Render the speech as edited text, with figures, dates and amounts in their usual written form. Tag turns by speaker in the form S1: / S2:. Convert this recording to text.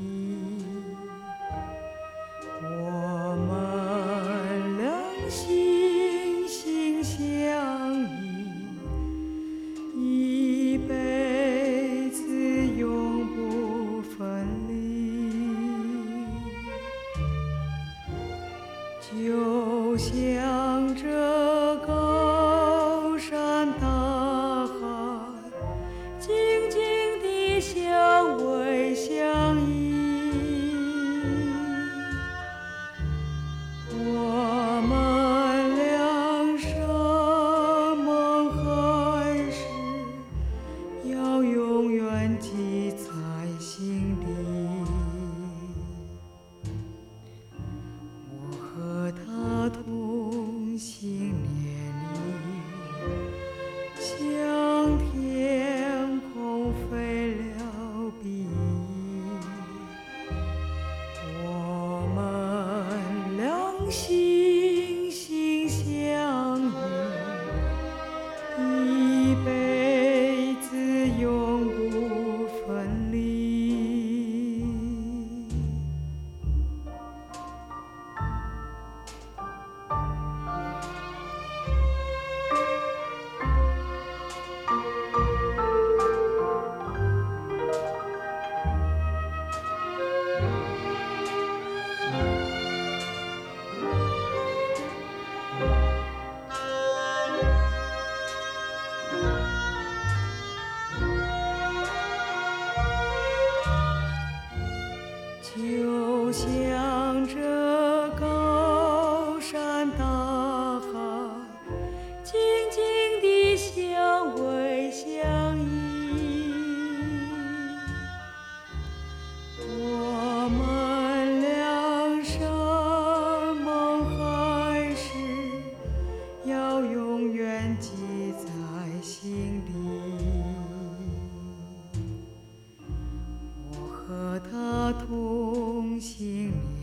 S1: 我们俩心心相依，一辈子永不分离，就像这高山大海，静静地相偎相依。我们俩山盟海誓，要永远记在心里。我和他同心连理，向天空飞了比翼。我们俩心心相依，一辈子永不分离。就像这高山大海，静静地相偎相依。我们俩山盟海誓，要永远记在心里。我和他同心连